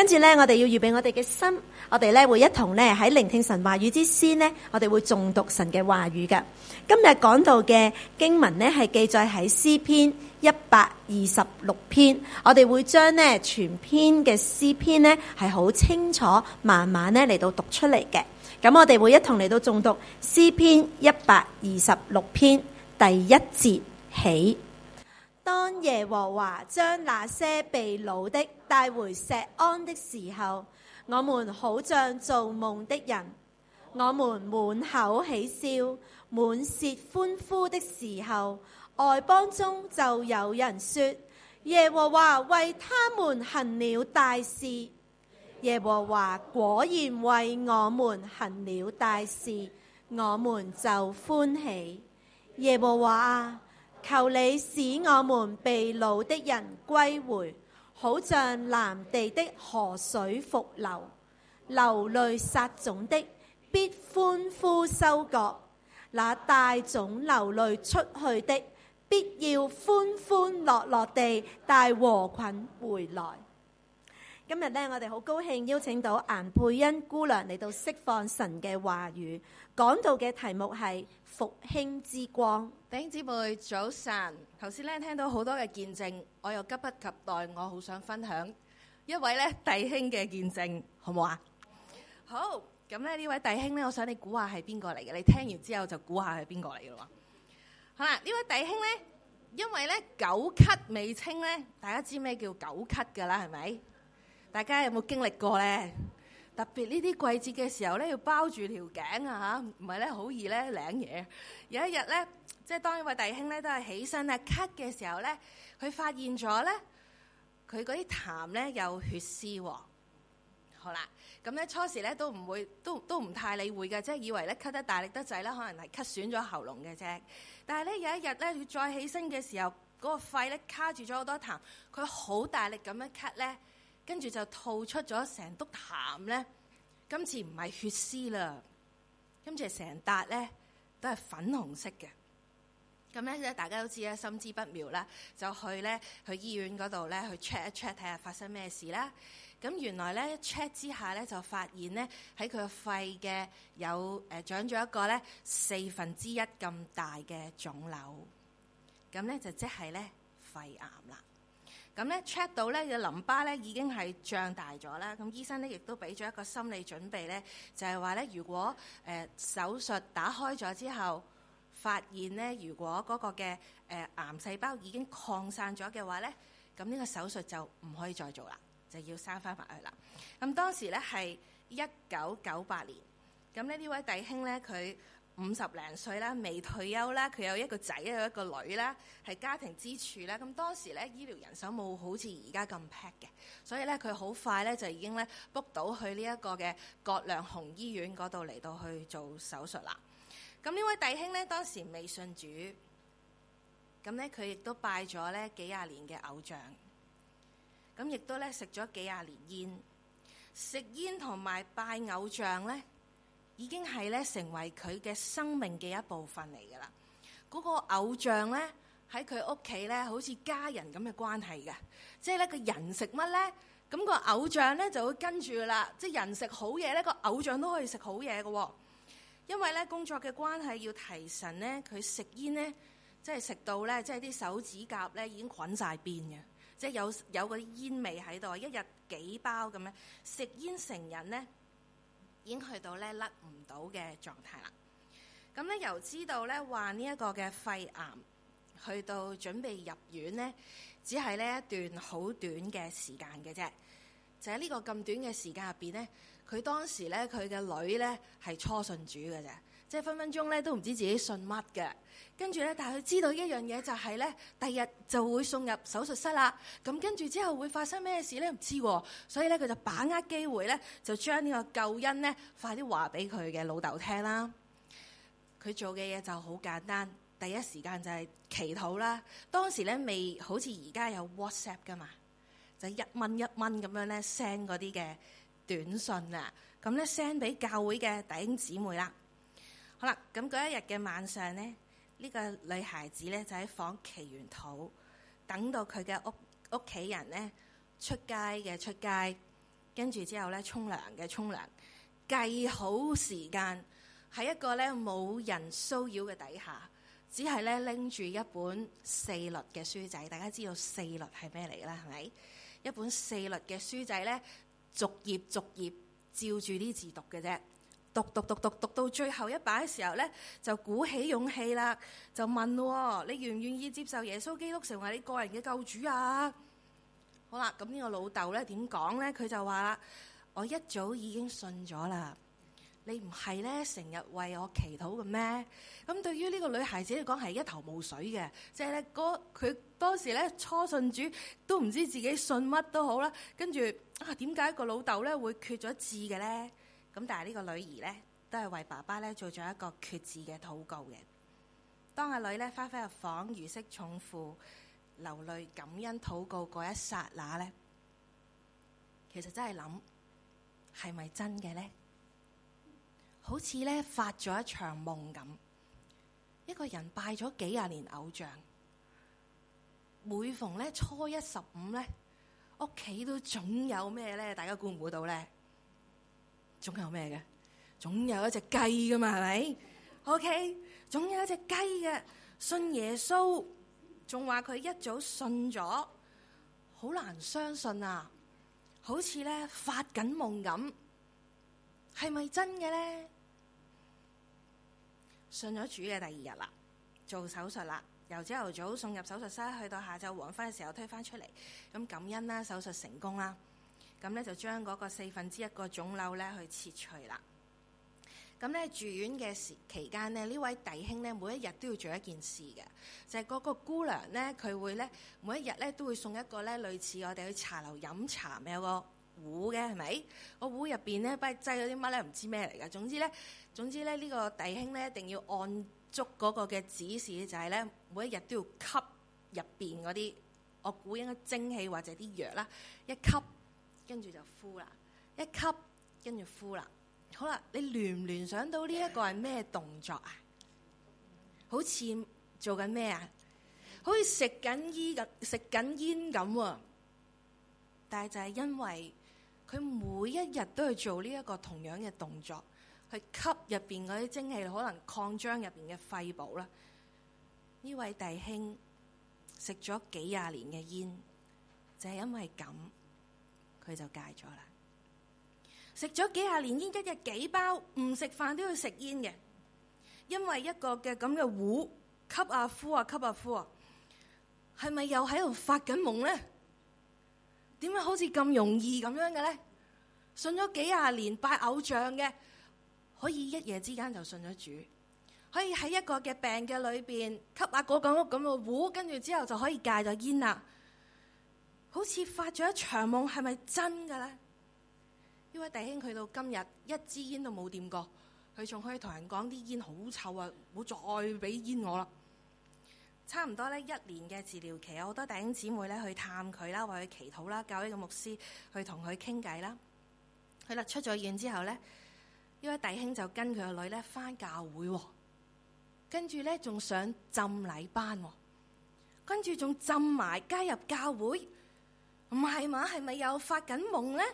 跟住咧，我哋要預備我哋嘅心，我哋咧會一同咧喺聆聽神話語之先呢，我哋會誦讀神嘅話語㗎。今日講到嘅經文呢，係記載喺詩篇126篇，我哋會將呢全篇嘅詩篇呢係好清楚慢慢咧嚟到讀出嚟嘅。咁我哋會一同嚟到誦讀詩篇126篇第1節起。當耶和華將那些被擄的帶回錫安的時候，我們好像做夢的人，我們滿口喜笑，滿舌歡呼的時候，外邦中就有人說：耶和華為他們行了大事。耶和華果然為我們行了大事，我們就歡喜。耶和華啊，求你使我們被擄的人歸回，好像南地的河水復流。流淚撒種的必歡呼收割，那帶種流淚出去的必要歡歡樂樂地帶禾捆回來。今日呢，我哋好高興邀請到顏佩恩姑娘嚟到釋放神嘅話語，講到嘅題目係復興之光。 弟兄姊妹早晨，頭先咧聽到好多嘅見證，我又急不及待，我好想分享一位咧弟兄嘅見證，好唔好啊？好，咁咧呢位弟兄咧，我想你估下係邊個嚟嘅？你聽完之後就估下係邊個嚟嘅咯。好啦，呢位弟兄咧，因為咧久咳未清咧，大家知咩叫久咳噶啦，係咪？大家有冇經歷過咧？特別呢啲季節嘅時候咧，要包住條頸啊嚇，唔係咧好易咧領嘢。有一日咧，即係當呢位弟兄咧都係起身咧咳嘅時候咧，佢發現咗咧，佢嗰啲痰咧有血絲喎。好啦，咁咧初時咧都唔會，都唔太理會嘅，即係以為咧咳得大力得滯啦，可能係咳損咗喉嚨嘅啫。但係咧有一日咧，佢再起身嘅時候，嗰個肺咧卡住咗好多痰，佢好大力咁樣咳咧。跟住就吐出咗成篤痰咧，今次唔係血絲啦，今次係成笪咧都係粉紅色嘅。咁咧大家都知啦，心知不妙啦，就去醫院嗰度咧去 check 一 check 睇下發生咩事啦。咁原來咧 check 之下咧就發現咧喺佢個肺嘅有長咗一個咧1/4咁大嘅腫瘤，咁咧就即係咧肺癌啦。咁咧 check 到咧嘅淋巴咧已經係脹大咗啦，咁醫生咧亦都俾咗一個心理準備咧，就係話咧如果手術打開咗之後，發現咧如果嗰個嘅癌細胞已經擴散咗嘅話咧，咁呢個手術就唔可以再做啦，就要生翻埋去啦。咁當時咧係1998年，咁咧呢位弟兄咧佢50零歲啦，未退休啦，佢有一個仔有一個女啦，係家庭支柱啦。咁當時咧醫療人手冇好似而家咁 pack 嘅，所以咧佢好快咧就已經咧 book 到去呢一個嘅葛量洪醫院嗰度嚟到去做手術啦。咁呢位弟兄咧當時未信主，咁咧佢亦都拜咗咧幾廿年嘅偶像，咁亦都咧食咗幾廿年煙，食煙同埋拜偶像咧，已經係咧成為佢嘅生命嘅一部分嚟㗎啦。嗰個偶像咧喺佢屋企咧，好似家人咁嘅關係嘅，即係咧個人食乜咧，咁個偶像咧就會跟住㗎啦。即係人食好嘢咧，個偶像都可以食好嘢嘅。因為咧工作嘅關係要提神咧，佢食煙咧，即係食到咧，即係啲手指甲咧已經滾晒邊嘅，即係有嗰啲煙味喺度，一日幾包咁樣食煙成癮咧。已經去到咧甩唔到嘅狀態啦。咁咧由知道咧患呢一個嘅肺癌，去到準備入院咧，只係呢一段好短嘅時間嘅啫。就喺呢個咁短嘅時間入邊咧，佢當時咧佢嘅女咧係初信主嘅啫，即係分分鐘咧都唔知自己信乜嘅。跟住咧，但係佢知道一樣嘢就係咧，第日就會送入手術室啦。咁跟住之後會發生咩事咧？唔知喎。所以咧，佢就把握機會咧，就將呢個救恩咧，快啲話俾佢嘅老豆聽啦。佢做嘅嘢就好簡單，第一時間就係祈禱啦。當時咧未好似而家有 WhatsApp 噶嘛，就1蚊1蚊咁樣咧 send 嗰啲嘅短信啊，咁咧 send 俾教會嘅弟兄姊妹啦。好啦，咁嗰一日嘅晚上咧。呢個女孩子咧就喺房祈完禱，等到佢嘅屋企人咧出街， 跟住之後咧沖涼，計好時間，喺一個咧冇人騷擾嘅底下，只係咧拎住一本四律嘅書仔。大家知道四律係咩嚟㗎啦？係咪？一本四律嘅書仔咧，逐頁照住啲字讀嘅啫。讀到最後一把嘅時候咧，就鼓起勇氣啦，就問你願唔願意接受耶穌基督成為你個人嘅救主啊？好啦，咁呢個老豆咧點講咧？佢就話啦：我一早已經信咗啦。你唔係咧成日為我祈禱嘅咩？咁對於呢個女孩子嚟講係一頭霧水嘅，即係咧佢當時咧初信主都唔知自己信乜都好啦。跟住點解個老豆咧會決咗志嘅咧？咁但係呢個女兒咧都係為爸爸咧做咗一個決志嘅禱告嘅。當阿女咧返入房如釋重負，流淚感恩禱告嗰一剎那咧，其實真係諗係咪真嘅咧？好似咧發咗一場夢咁，一個人拜咗幾廿年偶像，每逢咧初一十五咧，屋企都總有咩咧？大家估唔估到咧？總有咩嘅？總有一隻雞噶嘛，係咪 ？OK， 總有一隻雞嘅，信耶穌，仲話佢一早信咗，好難相信啊！好似咧發緊夢咁，係咪真嘅咧？信咗主嘅第二日啦，做手術啦，由朝頭早送入手術室，去到下晝黃昏嘅時候推返出嚟，咁感恩啦，手術成功啦。咁咧就將嗰個1/4個腫瘤咧去切除啦。咁咧住院嘅期間呢，呢位弟兄咧每一日都要做一件事嘅，就係嗰個姑娘咧，佢會咧每一日咧都會送一個咧類似我哋去茶樓飲茶咪有個壺嘅，係咪？個壺入邊咧不知擠咗啲乜咧，唔知咩嚟㗎。總之咧呢個弟兄咧一定要按足嗰個嘅指示，就係咧每一日都要吸入邊嗰啲，我估應該蒸氣或者啲藥啦，一吸。跟住就敷啦，一吸跟住敷啦。好啦，你聯唔聯想到呢一個係咩動作啊？好似做緊咩啊？好似食緊煙咁喎。但係就係因為佢每一日都去做呢一個同樣嘅動作，去吸入邊嗰啲蒸氣，可能擴張入邊嘅肺部啦。呢位弟兄食咗幾廿年嘅煙，就係因為咁。佢就戒咗啦，食咗幾廿年煙，一日幾包，唔食飯都要食煙嘅，因為一個嘅咁嘅壺吸啊呼啊吸啊呼啊，係咪又喺度發緊夢咧？點解好似咁容易咁樣嘅咧？信咗幾廿年拜偶像嘅，可以一夜之間就信咗主，可以喺一個嘅病嘅裏邊吸下嗰咁嘅壺，跟住之後就可以戒咗煙啦。好似發咗一場夢，係咪真嘅咧？呢位弟兄佢到今日一支煙都冇掂過，佢仲可以同人講啲煙好臭啊，唔好再俾煙我啦。差唔多咧1年嘅治療期，有好多弟兄姊妹咧去探佢啦，為佢祈禱啦，教呢個牧師去同佢傾偈啦。佢啦出咗院之後咧，呢位弟兄就跟佢個女咧返教會，跟住咧仲上浸禮班，跟住仲浸埋加入教會。唔係嘛？係咪又發緊夢咧？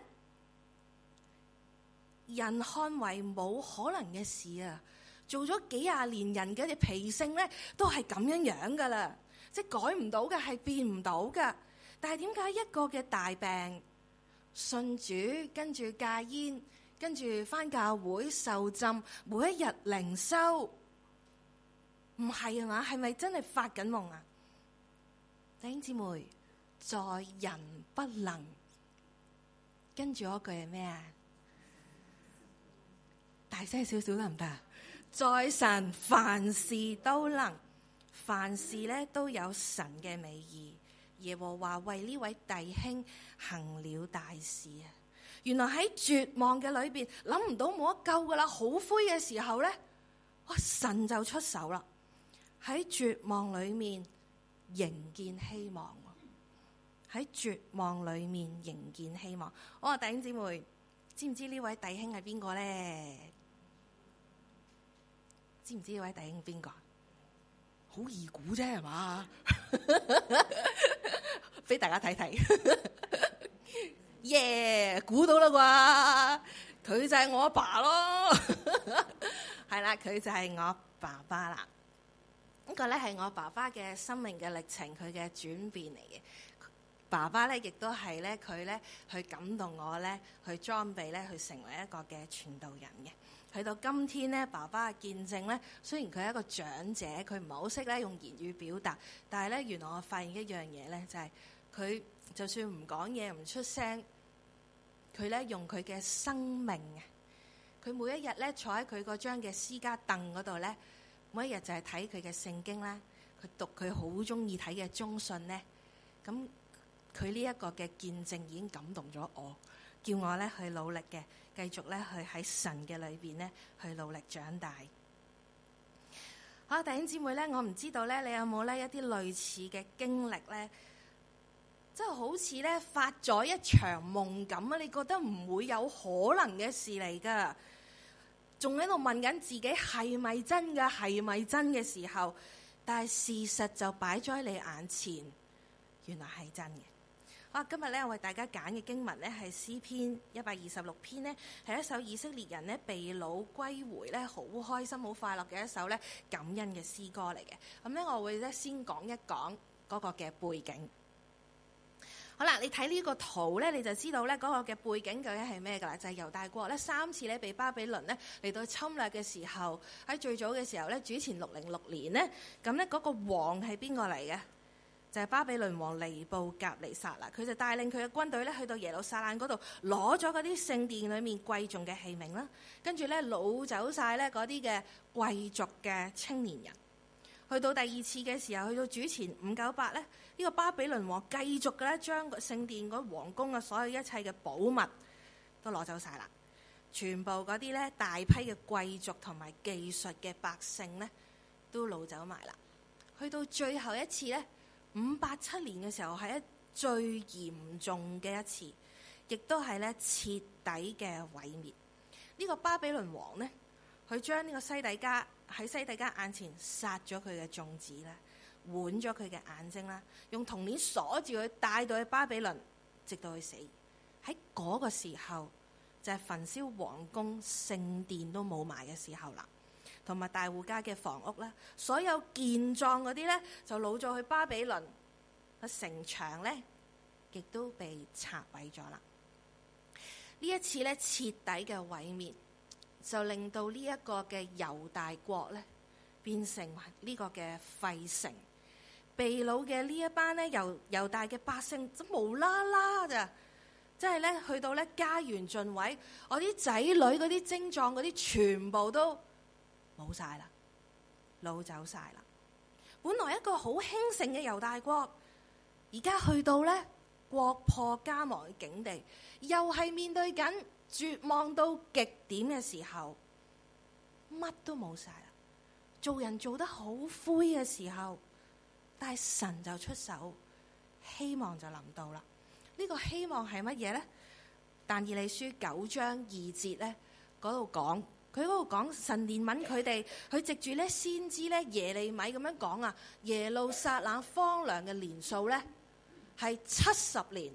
人看為冇可能嘅事啊！做咗幾廿年人嘅脾性咧，都係咁樣樣噶啦，即係改唔到嘅，係變唔到噶。但係點解一個嘅大病，信主，跟住戒煙，跟住返教會受浸，每一日靈修，唔係啊嘛？係咪真係發緊夢啊？弟兄姊妹。在人不能，跟住嗰句係咩啊？大聲少少得唔得啊？在神凡事都能，凡事咧都有神嘅美意。耶和華為呢位弟兄行了大事啊！原來喺絕望嘅裏邊，諗唔到冇得救噶啦，好灰嘅時候咧，哇！神就出手啦，喺絕望裏面迎見希望。喺絕望裏面迎見希望。我話弟兄姊妹，知唔知呢位弟兄係邊個咧？知唔知呢位弟兄邊個？好易估啫，係嘛？俾大家睇睇。 耶，估到啦啩？佢就係我阿爸咯，係啦，佢就係我爸爸啦。呢個咧係我爸爸嘅生命嘅歷程，佢嘅轉變嚟嘅。爸爸咧亦都係咧佢咧去感動我咧，去裝備咧去成為一個嘅傳道人嘅。去到今天咧，爸爸嘅見證咧，雖然佢係一個長者，佢唔係好識咧用言語表達，但係咧原來我發現一樣嘢咧，就係佢就算唔講嘢唔出聲，佢咧用佢嘅生命啊，佢每一日咧坐喺佢嗰張嘅私家凳嗰度咧，每一日就係睇佢嘅聖經啦，佢讀佢好中意睇嘅中信咧，咁佢呢一個嘅見證已經感動咗我，叫我咧去努力嘅，繼續咧去喺神嘅裏邊咧去努力長大。好，弟兄姊妹咧，我唔知道咧，你有冇咧一啲類似嘅經歷咧？即係好似咧發咗一場夢咁啊！你覺得唔會有可能嘅事嚟㗎，仲喺度問緊自己係咪真㗎？係咪真嘅時候，但係事實就擺咗喺你眼前，原來係真嘅。好，今日咧我為大家揀嘅經文咧係詩篇126篇呢，係一首以色列人咧被擄歸回咧好開心好快樂嘅一首咧感恩嘅詩歌嚟嘅。咁咧我會咧先講一講嗰個嘅背景。好啦，你睇呢個圖咧，你就知道咧嗰個嘅背景究竟係咩㗎啦？就係猶大國咧3次咧被巴比倫咧嚟到侵略嘅時候，喺最早嘅時候咧，主前606年呢，咁咧嗰個王係邊個嚟嘅？就係巴比倫王尼布甲尼撒啦。佢就帶領佢嘅軍隊咧去到耶路撒冷嗰度，攞咗嗰啲聖殿裏面貴重嘅器皿啦，跟住咧擄走晒咧嗰啲嘅貴族嘅青年人。去到第二次嘅時候，去到主前598咧，呢個巴比倫王繼續嘅咧將個聖殿嗰皇宮嘅所有一切嘅寶物都攞走晒啦，全部嗰啲咧大批嘅貴族同埋技術嘅百姓咧都擄走埋啦。去到最後一次咧，587年嘅時候係最嚴重嘅一次，亦都係咧徹底嘅毀滅。呢個巴比倫王呢，佢將呢個西底家喺西底家眼前殺咗佢嘅眾子啦，剜咗佢嘅眼睛啦，用銅鏈鎖住佢，帶到去巴比倫，直到佢死。喺嗰個時候就係焚燒皇宮、聖殿都冇埋嘅時候啦，同埋大戶家嘅房屋啦，所有健壯嗰啲咧就擄咗去巴比倫，個城牆咧亦都被拆毀咗啦。呢一次咧徹底嘅毀滅，就令到呢一個嘅猶大國咧變成呢個嘅廢城。被擄嘅呢一班咧猶大嘅百姓，都無啦啦咋，即係咧去到咧家園盡毀，我啲仔女嗰啲精壯嗰啲全部都冇晒啦，擄走晒啦。本來一個好興盛嘅猶大國，而家去到咧國破家亡嘅境地，又係面對緊絕望到極點嘅時候，乜都冇晒啦，做人做得好灰嘅時候，但係神就出手，希望就臨到啦。呢個希望係乜嘢呢？但以理書9章2節咧嗰度講，佢嗰度講神憐憫佢哋，佢藉住咧先知咧耶利米咁樣講啊，耶路撒冷荒涼嘅年數咧係70年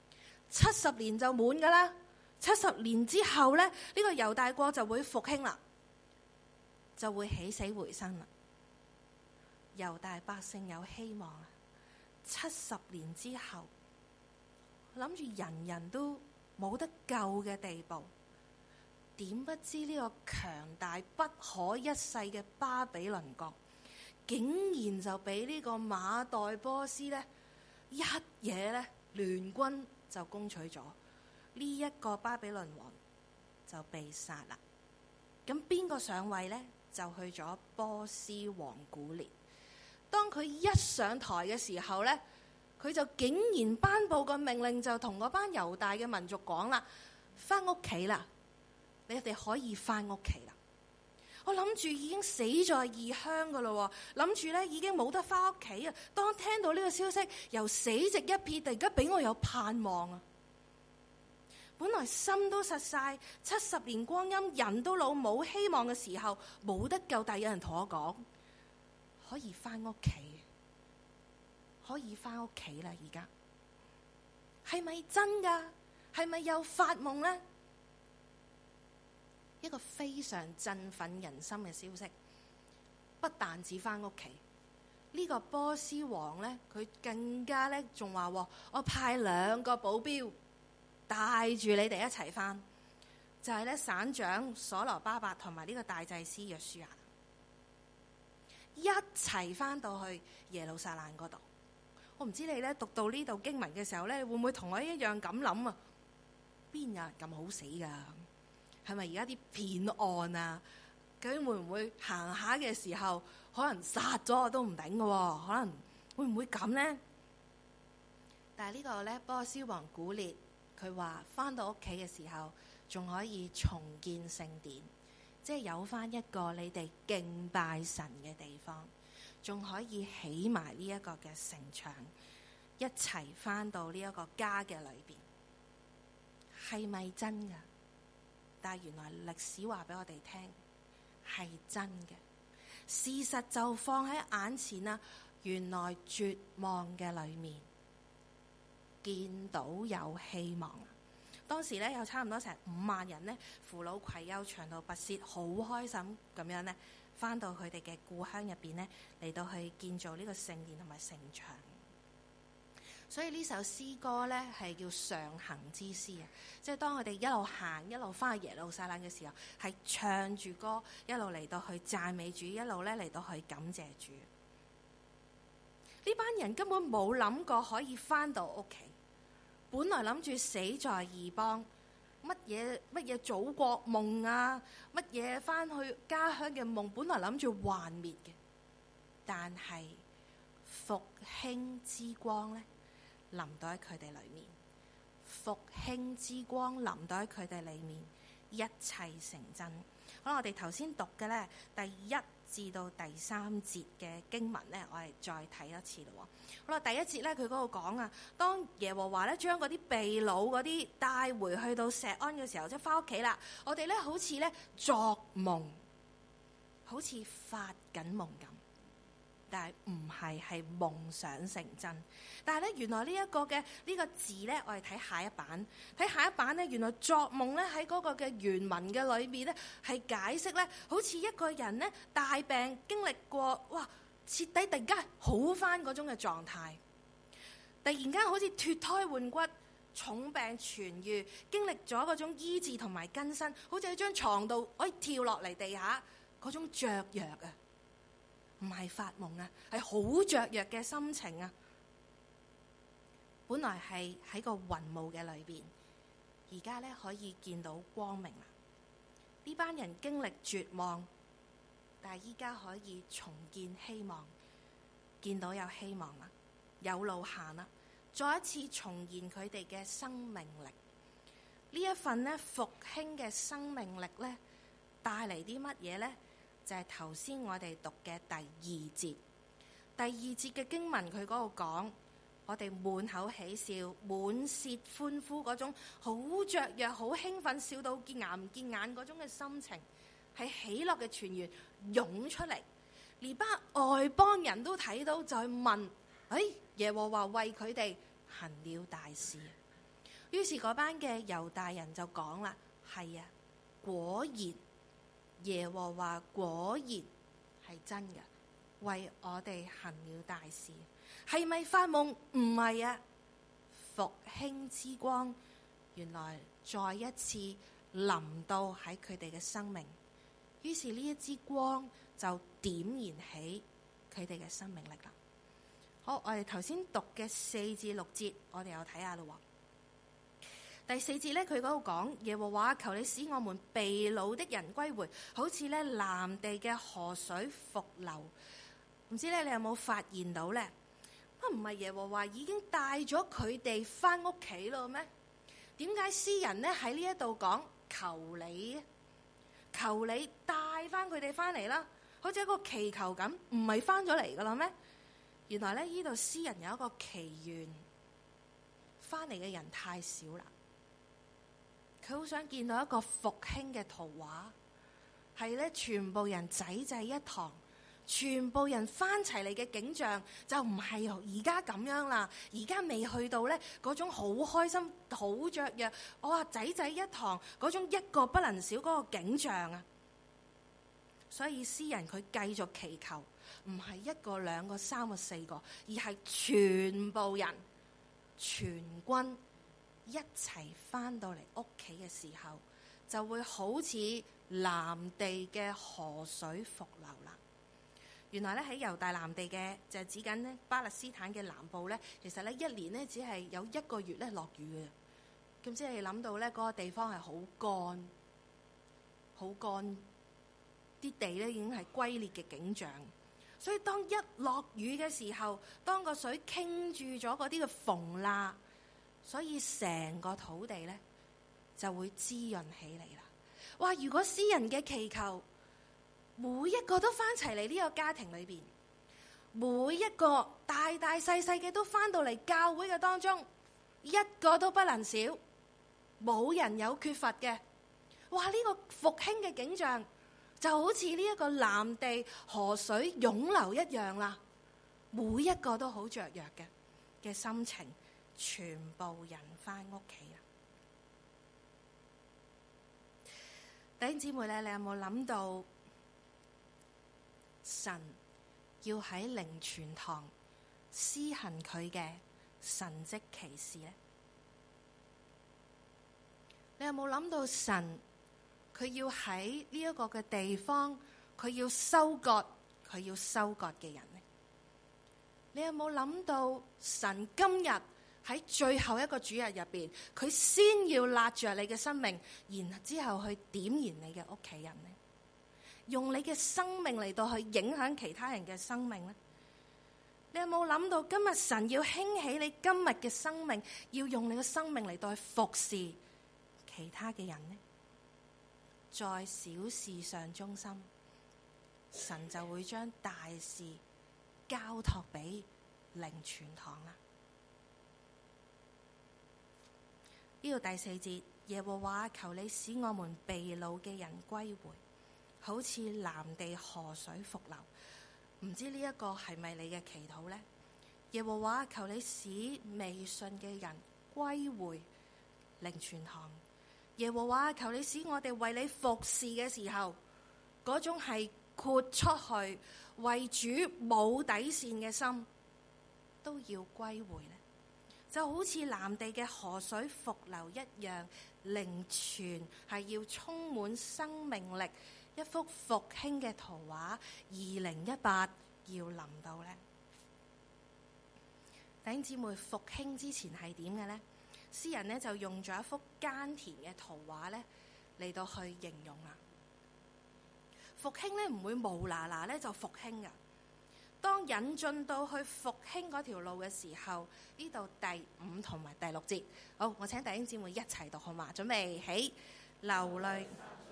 ，70年就滿噶啦。70年之後咧，呢個猶大國就會復興啦，就會起死回生啦。猶大百姓有希望啦。70年之後，諗住人人都冇得救嘅地步，點不知呢個強大不可一世嘅巴比倫國，竟然就俾呢個馬代波斯咧一嘢咧聯軍就攻取咗。呢一個巴比倫王就被殺啦。咁邊個上位呢？就去咗波斯王古列。當佢一上台嘅時候呢，佢就竟然頒布個命令，就同嗰班猶大嘅民族講啦：翻屋企啦，你哋可以翻屋企啦。我諗住已經死在異鄉噶啦，諗住咧已經冇得翻屋企啊。當聽到呢個消息，由死寂一片，突然間俾我有盼望啊！本來心都實晒，70年光陰，人都老冇希望嘅時候，冇得救，但有人同我講可以翻屋企，可以翻屋企啦。而家係咪真噶？ 係咪又發夢呢？一個非常振奮人心嘅消息，不但止翻屋企，呢個波斯王呢，佢更加呢仲話，我派2個保鏢帶住你哋一齊翻，就係呢省長所羅巴伯同埋呢個大祭司約書亞一齊翻到去耶路撒冷嗰度。我唔知你呢讀到呢度經文嘅時候呢，會唔會同我一樣咁諗啊？邊有人咁好死噶？係咪而家啲騙案啊？究竟會唔會行下嘅時候可能殺咗我都唔頂嘅？可能會唔會咁呢？但係呢個呢，波斯王古列佢話翻到屋企嘅時候仲可以重建聖殿，即係有翻一個你哋敬拜神嘅地方，仲可以起埋呢一個嘅城牆，一齊翻到呢一個家嘅裏邊，係咪真噶？但係原來歷史話俾我哋聽係真嘅，事實就放喺眼前啦。原來絕望嘅裏面見到有希望。當時咧有差唔多成5萬人呢，扶老攜幼，長途跋涉，好開心咁樣呢，翻到佢哋嘅故鄉入邊呢，嚟到去建造呢個聖殿同埋城牆。所以呢首詩歌呢，係叫上行之詩啊，即係當我哋一路行一路翻去耶路撒冷嘅時候，係唱住歌一路嚟到去讚美主，一路咧嚟到去感謝主。呢班人根本冇諗過可以翻到屋企，本來諗住死在異邦，乜嘢祖國夢啊，乜嘢翻去家鄉嘅夢，本來諗住幻滅嘅，但係復興之光呢，臨到喺佢哋裏面，復興之光臨到喺佢哋裏面，一切成真。好啦，我哋頭先讀嘅呢，第1至到第3節嘅經文呢，我哋再睇一次咯。好啦，第1節呢，佢嗰度講啊，當耶和華呢將嗰啲被擄嗰啲帶回去到錫安嘅時候，即係翻屋企啦。我哋呢好似呢作夢，好似發緊夢咁。但係唔係，係夢想成真。但係咧，原來呢一個嘅呢個字咧，我哋睇下一版。睇下一版咧，原來作夢咧喺嗰個嘅原文嘅裏邊咧，係解釋咧，好似一個人咧大病經歷過，哇，徹底突然間好翻嗰種嘅狀態，突然間好似脫胎換骨，重病痊愈，經歷咗嗰種醫治同埋更新，好似喺張床度可以跳落嚟地下嗰種雀躍啊！唔係發夢啊，係好雀躍嘅心情啊！本來係喺個雲霧嘅裏邊，而家咧可以見到光明啦。呢班人經歷絕望，但係依家可以重建希望，見到有希望啦，有路行啦，再一次重現佢哋嘅生命力。呢一份咧復興嘅生命力咧，帶嚟啲乜嘢咧？就係頭先我哋讀嘅第2節。第2節嘅經文佢嗰度講，我哋滿口喜笑，滿舌歡呼嗰種好雀躍、好興奮，笑到見牙唔見眼嗰種嘅心情，係喜樂嘅泉源湧出嚟。連班外邦人都睇到，就問：耶和華為佢哋行了大事。於是嗰班嘅猶大人就講啦：係啊，果然。耶和華果然係真嘅，為我哋行了大事。係咪發夢？唔係啊！復興之光原來再一次臨到喺佢哋嘅生命，於是呢一支光就點燃起佢哋嘅生命力啦。好，我哋頭先讀嘅4至6節，我哋又睇下咯。第4節咧，佢嗰度講，耶和華，求你使我們被擄的人歸回，好似咧南地嘅河水復流。唔知咧你有冇發現到咧？唔係耶和華已經帶咗佢哋翻屋企咯咩？點解詩人咧喺呢一度講求你帶翻佢哋翻嚟啦？好似一個祈求咁，唔係翻咗嚟噶啦咩？原來咧呢度詩人有一個祈願，翻嚟嘅人太少啦。佢好想見到一個復興嘅圖畫，係咧全部人濟濟一堂， 全部人翻齊嚟嘅景象就唔係而家咁樣啦。而家未去到呢嗰種好開心、好雀躍，哇仔仔一堂嗰種一個不能少嗰個景象啊！所以詩人佢繼續祈求，唔係一個、兩個、三個、四個，而係全部人、全軍一齊翻到嚟屋企嘅時候，就會好似南地嘅河水復流啦。原來咧喺猶大南地嘅就係指緊咧巴勒斯坦嘅南部咧，其實咧一年咧只係有1個月咧落雨嘅。咁即係你諗到咧嗰個地方係好乾，好乾，啲地咧已經係龜裂嘅景象。所以當一落雨嘅時候，當個水傾住咗嗰啲嘅縫罅，所以成個土地咧就會滋潤起嚟啦。哇！如果詩人嘅祈求，每一個都翻齊嚟呢個家庭裏邊，每一個大大細細嘅都翻到嚟教會嘅當中，一個都不能少，冇人有缺乏嘅。哇！呢個復興嘅景象就好似呢一個南地河水湧流一樣啦，每一個都好雀躍嘅心情，全部人翻屋企啦。弟兄姊妹咧，你有冇諗到神要喺靈泉堂施行佢嘅神蹟奇事呢？你有冇諗到神佢要喺呢一個嘅地方，佢要收割嘅人呢？你有冇諗到神今日喺最後一個主日入邊，佢先要辣着你嘅生命，然之後去點燃你嘅屋企人呢？用你嘅生命嚟到去影響其他人嘅生命呢？你有冇諗到今日神要興起你今日嘅生命，要用你嘅生命嚟到去服侍其他嘅人呢？在小事上忠心，神就會將大事交託俾靈泉堂啦。呢度第4節，耶和華求你使我們被擄嘅人歸回，好似南地河水復流。唔知呢一個係咪你嘅祈禱呢？耶和華求你使未信嘅人歸回靈泉堂。耶和華求你使我哋為你服侍嘅時候，嗰種係豁出去為主冇底線嘅心，都要歸回呢。就好似南地嘅河水復流一樣，靈泉係要充滿生命力，一幅復興嘅圖畫。2018要臨到呢。弟兄姊妹，復興之前係點嘅呢？詩人呢就用咗一幅耕田嘅圖畫呢嚟到去形容啦。復興呢唔會無啦啦呢就復興噶。當引進到去復興嗰條路嘅時候，呢度第5同埋第6節，好，我請弟兄姊妹一齊讀好嘛？準備起，流淚。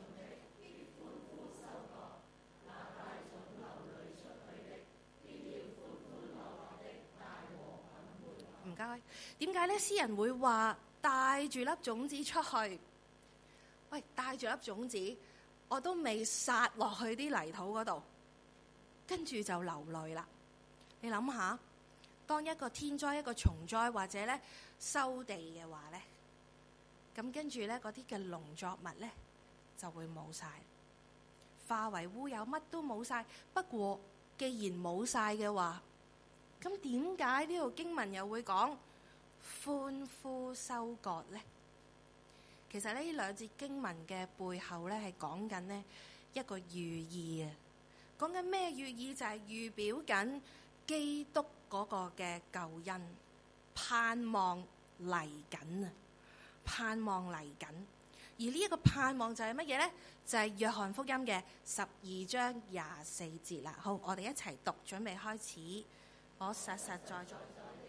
唔該。點解呢？詩人會話帶住粒種子出去？喂，帶住粒種子，我都未撒落去啲泥土嗰度，跟住就流淚啦。你諗下，當一個天災、一個蟲災或者咧收地嘅話咧，咁跟住咧嗰啲嘅農作物咧就會冇晒，化為烏有，乜都冇晒。不過既然冇晒嘅話，咁點解呢度經文又會講歡呼收割呢？其實呢兩節經文嘅背後咧係講緊呢一個寓意啊！講緊咩寓意？就係預表緊基督嗰個嘅救恩，盼望嚟緊啊！盼望嚟緊，而呢一個盼望就係乜嘢呢？就係約翰福音嘅12章24節啦。好，我哋一齊讀，準備開始。我實實在在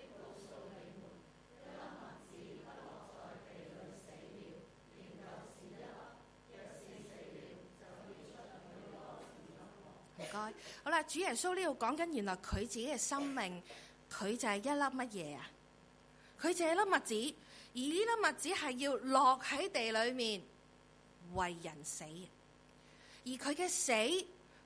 唔該。好啦，主耶穌呢度講緊，原來佢自己嘅生命，佢就係一粒乜嘢啊？佢就係一粒麥子，而呢粒麥子係要落喺地裏面為人死，而佢嘅死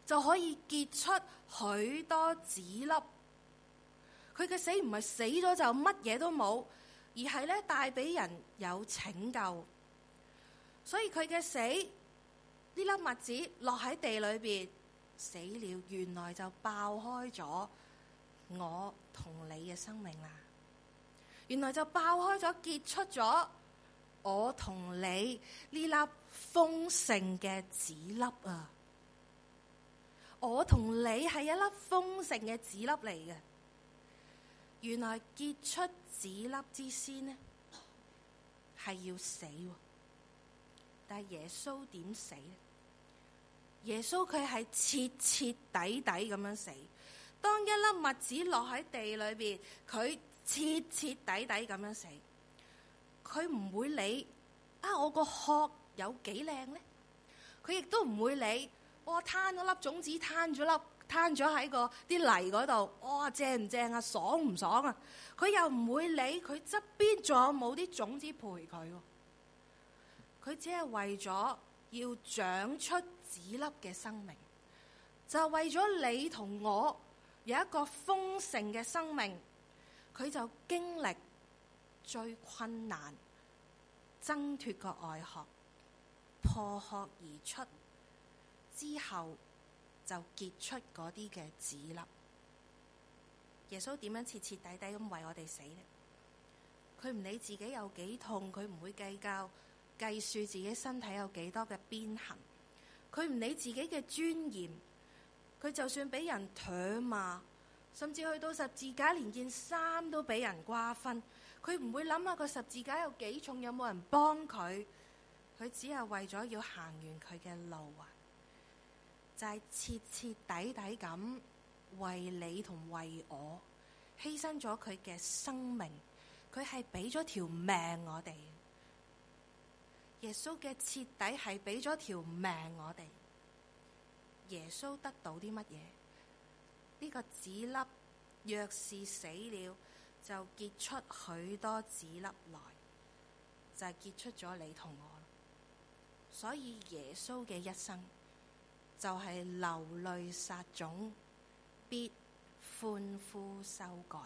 就可以結出許多子粒。佢嘅死唔係死咗就乜嘢都冇，而係咧帶俾人有拯救。所以佢嘅死，呢粒麥子落喺地裏邊死了，原來就爆開咗我同你嘅生命啦。原來就爆開咗，結出咗我同你呢粒豐盛嘅子粒啊！我同你係一粒豐盛嘅子粒嚟嘅。原來結出子粒之先呢，係要死喎。但係耶穌點死呢？耶穌佢係徹徹底底咁樣死。當一粒麥子落喺地裏邊，佢徹徹底底咁樣死。佢唔會理我個殼有幾靚呢？佢亦都唔會理我攤咗粒種子，攤咗喺個啲泥嗰度，哇，正唔正啊？爽唔爽啊？佢又唔會理佢側邊仲有冇啲種子陪佢。佢只係為咗要長出子粒嘅生命，就係為咗你同我有一個豐盛嘅生命。佢就經歷最困難，掙脫個外殼，破殼而出之後，就結出嗰啲嘅子粒。耶穌點樣徹徹底底咁為我哋死呢？佢唔理自己有幾痛，佢唔會計算自己身體有幾多嘅鞭痕，佢唔理自己嘅尊嚴，佢就算俾人唾罵，甚至去到十字架連件衫都俾人瓜分，佢唔會諗下個十字架有幾重，有冇人幫佢，佢只係為咗要行完佢嘅路啊！就係徹徹底底咁為你同為我犧牲咗佢嘅生命，佢係俾咗條命我哋。耶穌嘅徹底係俾咗條命我哋。耶穌得到啲乜嘢？呢個子粒若是死了，就結出許多子粒來，就係結出咗你同我。所以耶穌嘅一生就係流淚撒種，必歡呼收割。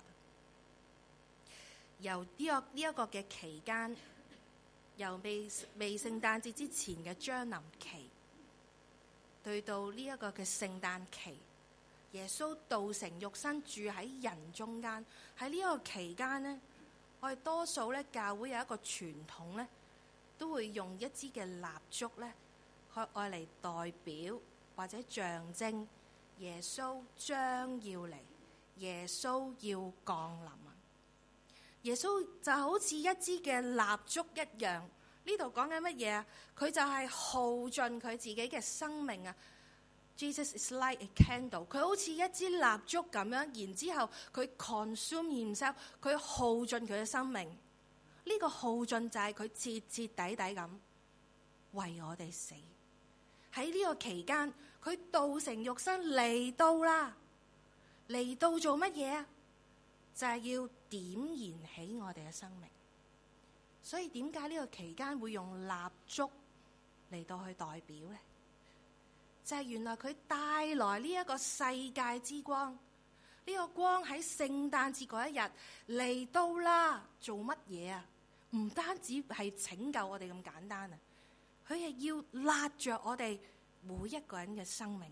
由呢一個嘅期間，由未聖誕節之前嘅將臨期，對到呢一個嘅聖誕期，耶穌道成肉身住喺人中間。喺呢個期間呢，我哋多數咧教會有一個傳統咧，都會用一支嘅蠟燭咧，去愛嚟代表或者象徵耶穌將要嚟，耶穌要降臨啊！耶穌就好似一支嘅蠟燭一樣。呢度講緊乜嘢啊？佢就係耗盡佢自己嘅生命啊！Jesus is like a candle， 佢好似一支蠟燭咁樣，然之後佢 consume himself， 佢耗盡佢嘅生命。呢個耗盡就係佢徹徹底底咁為我哋死。喺呢個期間，佢道成肉身嚟到啦，嚟到做乜嘢啊？就係要點燃起我哋嘅生命。所以點解呢個期間會用蠟燭嚟到去代表呢？就係原來佢帶來呢一個世界之光，呢個光喺聖誕節嗰一日嚟到啦。做乜嘢啊？唔單止係拯救我哋咁簡單啊，佢係要焫着我哋每一個人嘅生命。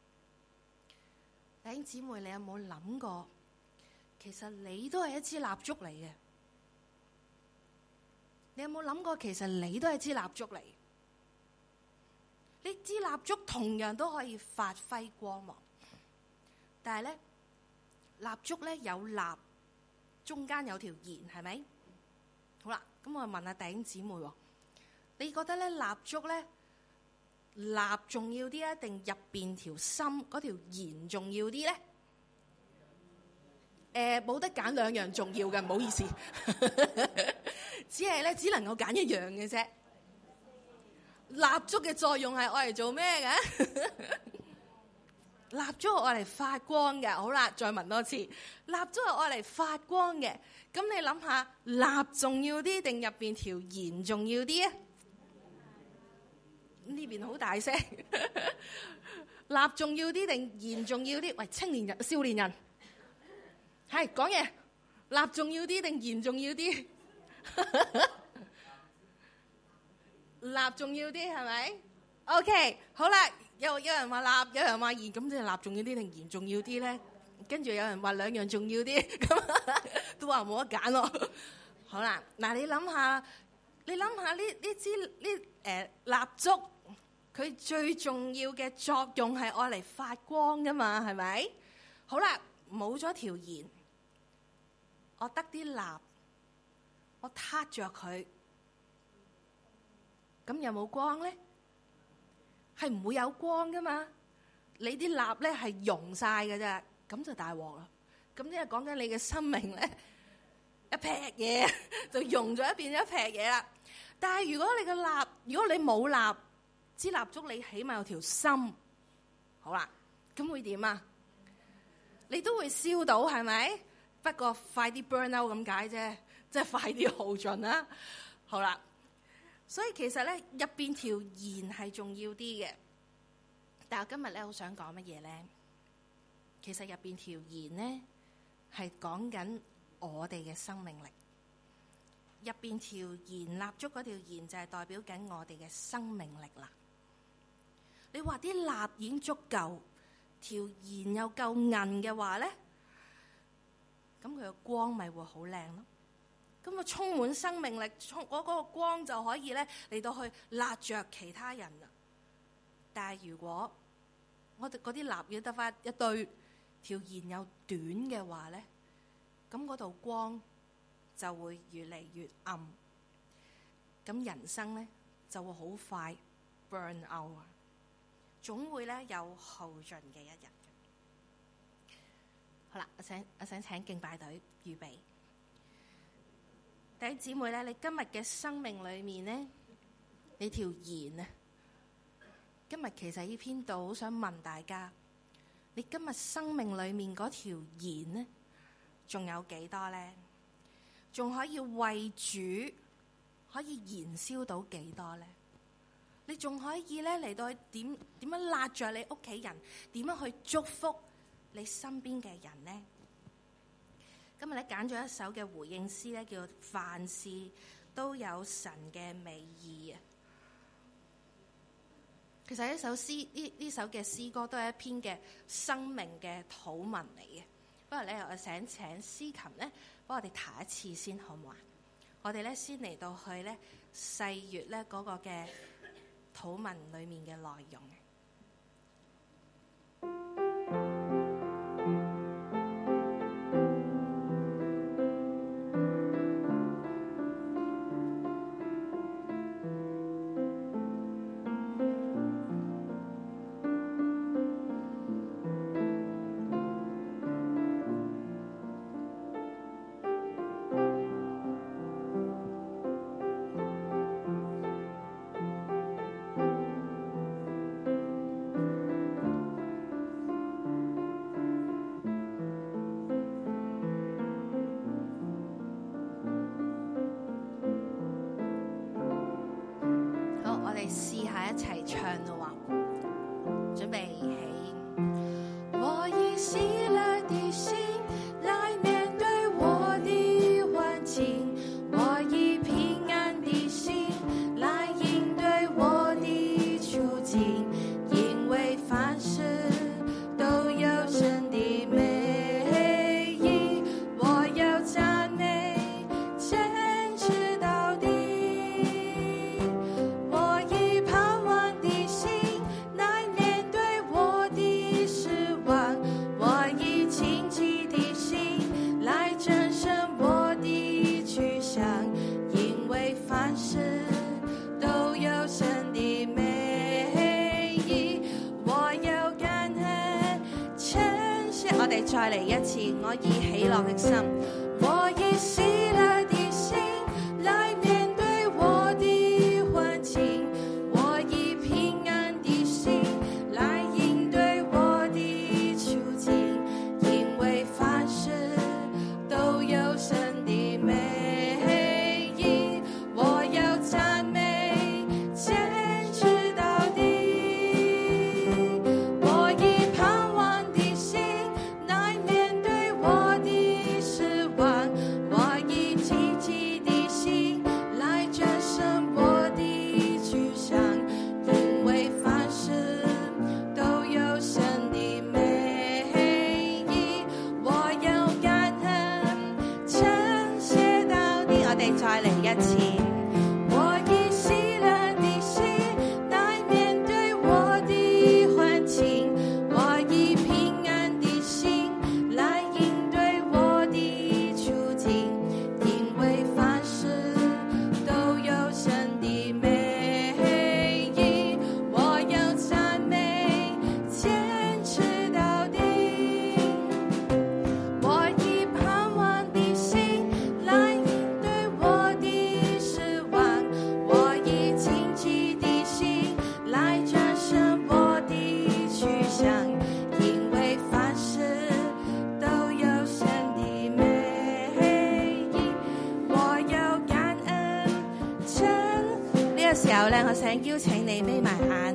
弟兄姊妹，你有冇諗過，其實你都係一支蠟燭嚟嘅？你有冇諗過，其實你都係支蠟燭嚟？呢支蠟燭同樣都可以發揮光芒，但係咧，蠟燭咧有蠟，中間有條弦，係咪？好啦，咁我問下弟兄姊妹，你覺得咧蠟燭咧蠟重要啲啊，定入邊條心嗰條弦重要啲咧？冇得揀兩樣重要嘅，唔好意思，只能夠揀一樣嘅啫。蠟燭嘅作用係愛嚟做咩嘅？蠟燭係愛嚟發光嘅。好啦，再問多次，蠟燭係愛嚟發光嘅。咁你諗下，蠟重要啲定入邊條弦重要啲啊？呢邊好大聲。蠟立重要啲定言重要啲？喂，青年人、少年人，係講嘢，立重要啲定言重要啲？立重要啲係咪 ？OK， 好啦，有人話立，有人話言，咁即係立重要啲定言重要啲咧？跟住有人話兩樣重要啲，咁都話冇得揀咯。好啦，嗱你諗下呢支蠟燭，佢最重要嘅作用係愛嚟發光噶嘛，係咪？好啦，冇咗條弦，我得啲蠟，我撻着佢，咁有冇光咧？係唔會有光噶嘛？你啲蠟咧係溶晒嘅啫，咁就大鑊啦。咁即係講緊你嘅生命咧，一劈嘢就溶咗變咗一劈嘢啦。但係如果你個蠟，如果你冇蠟，支蠟燭你起碼有條心，好啦，咁會點啊？你都會燒到係咪？不過快啲 burn out 咁解啫，即係快啲耗盡啦。好啦，所以其實咧入邊條弦係重要啲嘅。但係今日咧好想講乜嘢咧？其實入邊條弦咧係講緊我哋嘅生命力。入邊條弦蠟燭嗰條弦就係代表緊我哋嘅生命力啦。你話啲蠟已經足夠，條弦又夠韌嘅話咧，咁佢嘅光咪會好靚咯。咁啊充滿生命力，嗰個光就可以咧嚟到去焫着其他人啦。但係如果我哋嗰啲蠟要得翻一堆，條弦又短嘅話咧，咁嗰道光就會越嚟越暗，咁人生咧就會好快 burn out 啊，總會咧有耗盡嘅一日。好啦，我想請敬拜隊預備。弟兄姊妹咧，你今日嘅生命裏面咧，你條弦啊，今日其實呢篇道好想問大家，你今日生命裏面嗰條弦咧，仲有幾多咧？仲可以為主可以燃燒到幾多咧？你仲可以咧嚟到去點樣焫着你屋企人？點樣去祝福你身邊嘅人呢？今日咧揀咗一首嘅回應詩咧，叫凡事都有神嘅美意啊！其實呢首詩呢首嘅詩歌都係一篇嘅生命嘅禱文嚟嘅。不過咧，我想請司琴咧幫我哋彈一次先，好唔好啊？我哋咧先嚟到去咧細閱咧嗰個嘅禱文裡面嘅內容。我哋試下一齊唱咯喎，準備起。我以喜樂的心來面對我的環境，我以平安的心來應對我的處境，因為凡事都有神的美意，我要讚美堅持到底。我哋再嚟一次，我以喜樂的心，我以喜樂的心來面對我的環境，我以平安的心來應對我的處境，因為凡事都有神的美意，我要讚美堅持到底，我我想邀請你眯埋眼，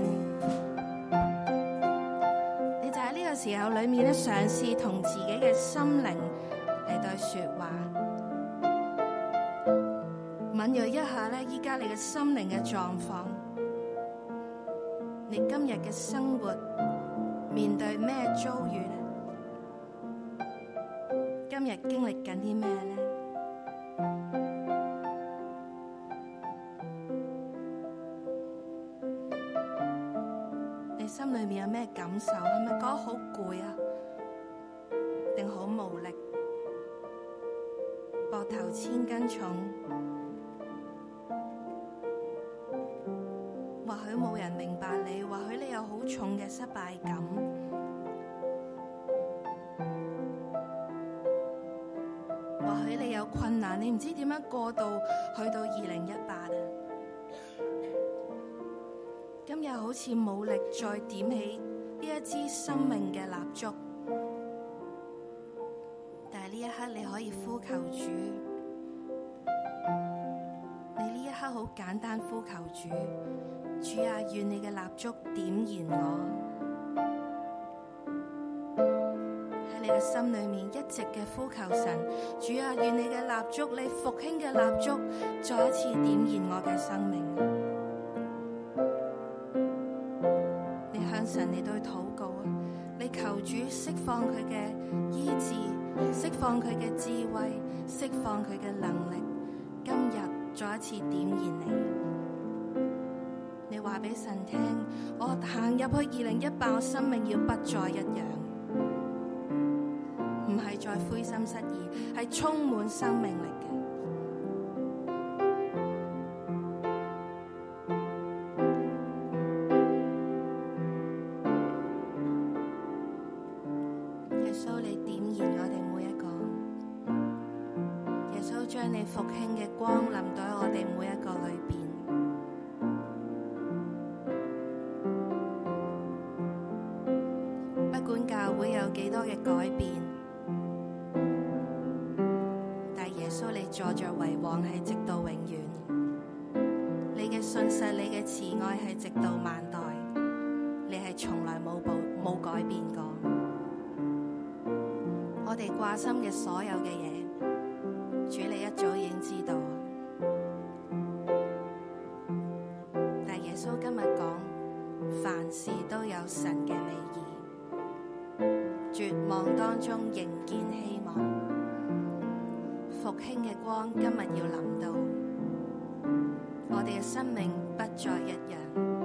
你就喺呢個時候裏面咧，嘗試同自己嘅心靈嚟對說話，敏銳一下咧，依家你嘅心靈嘅狀況，你今日嘅生活面對咩遭遇呢？今日經歷緊啲咩呢？你心裏面有咩感受？係咪覺得好攰啊？定好無力？膊頭千斤重？或許冇人明白你，或許你有好重嘅失敗感，或許你有困難，你唔知點樣過渡去到2018啊！今日好似冇力再點起呢一支生命嘅蠟燭，但係呢一刻你可以呼求主，你呢一刻好簡單呼求主，主啊，願你嘅蠟燭點燃我，喺你嘅心裏面一直嘅呼求神，主啊，願你嘅蠟燭，你復興嘅蠟燭再一次點燃我嘅生命。神，你對禱告啊！你求主釋放佢嘅醫治，釋放佢嘅智慧，釋放佢嘅能力。今日再一次點燃你。你話俾神聽，我行入去2018，我生命要不再一樣，唔係再灰心失意，係充滿生命力嘅。復興嘅光臨到喺我哋每一個裏邊，不管教會有幾多嘅改變，但耶穌你坐着為王係直到永遠，你嘅信實，你嘅慈愛係直到萬代，你係從來冇改變過。我哋掛心嘅所有嘅嘢，主你一早已經知道，但耶穌今日講，凡事都有神嘅美意，絕望當中仍見希望，復興嘅光今日要臨到，我哋嘅生命不再一樣。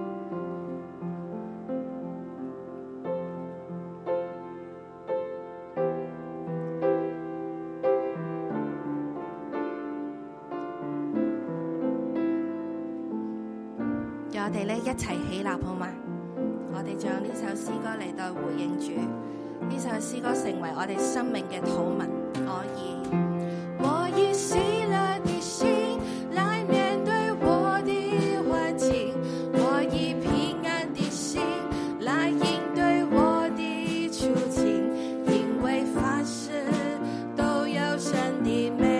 我哋咧一齊起立好嗎？我哋就用呢首詩歌嚟到回應主，呢首詩歌成為我哋生命嘅禱文。我以喜樂的心來面對我的環境，我以平安的心來應對我的處境，因為凡事都有神的美。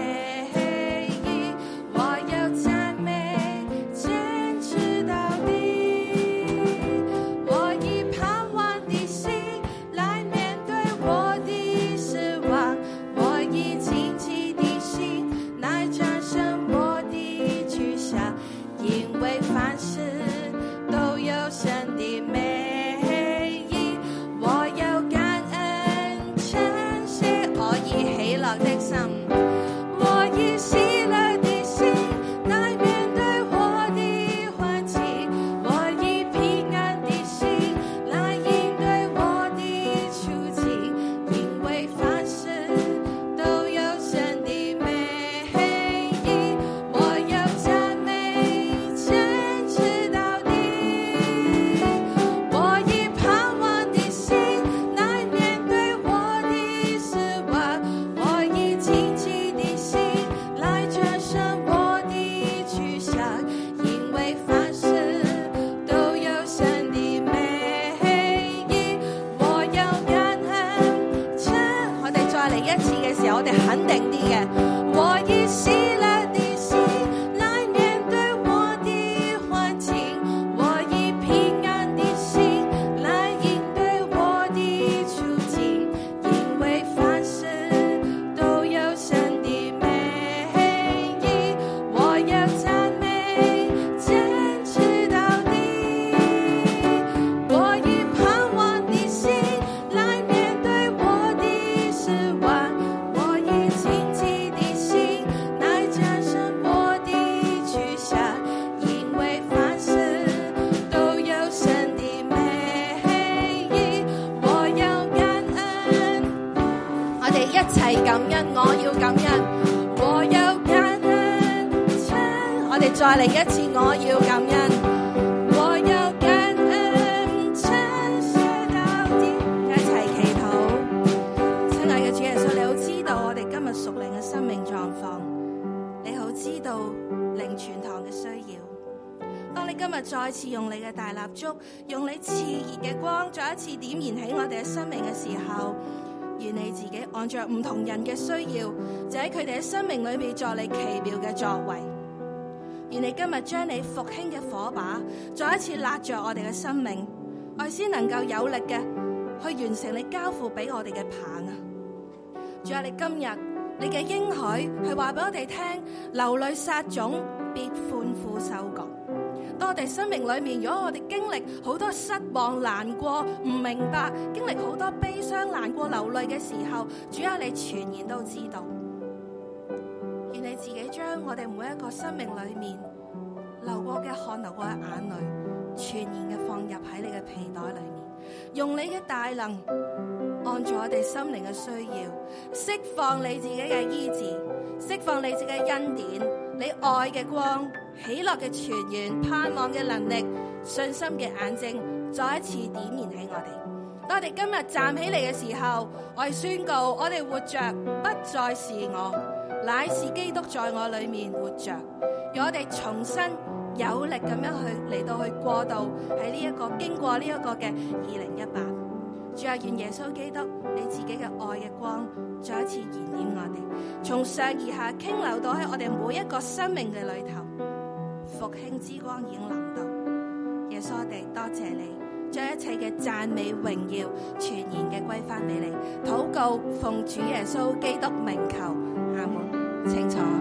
再嚟一次，我要感恩，我要感恩，真實到底。一齊祈禱。親愛嘅主耶穌，你好知道我哋今日屬靈嘅生命狀況，你好知道靈全堂嘅需要。當你今日再次用你嘅大蠟燭，用你熾熱嘅光，再一次點燃起我哋嘅生命嘅時候，願你自己按着唔同人嘅需要，就喺佢哋嘅生命裏面作你奇妙嘅作為。願你今日將你復興嘅火把，再一次辣着我哋嘅生命，我哋先能夠有力嘅去完成你交付俾我哋嘅棒啊！仲有你今日你嘅應許，去話俾我哋聽，流淚撒種，必歡呼收割。當我哋生命裏面，如果我哋經歷好多失望、難過、唔明白，經歷好多悲傷、難過、流淚嘅時候，主啊，你全然都知道。願你自己將我哋每一個生命裏面流過嘅汗、流過嘅眼淚，全然嘅放入喺你嘅皮袋裏面，用你嘅大能按住我哋心靈嘅需要，釋放你自己嘅醫治，釋放你自己嘅恩典，你愛嘅光，喜樂嘅泉源，盼望嘅能力，信心嘅眼睛，再一次點燃起我哋。當我哋今日站起嚟嘅時候，我哋宣告，我哋活着不再是我，乃是基督在我裏面活着。讓我哋重新有力咁樣嚟到去過渡喺呢一個經過呢一個嘅2018。主啊，願耶穌基督你自己嘅愛嘅光再一次燃點我哋，從上而下傾流到喺我哋每一個生命嘅裏頭，復興之光已經臨到。耶穌，我哋多謝你，將一切嘅讚美榮耀全然嘅歸翻俾你。禱告奉主耶穌基督名求，阿門。請坐。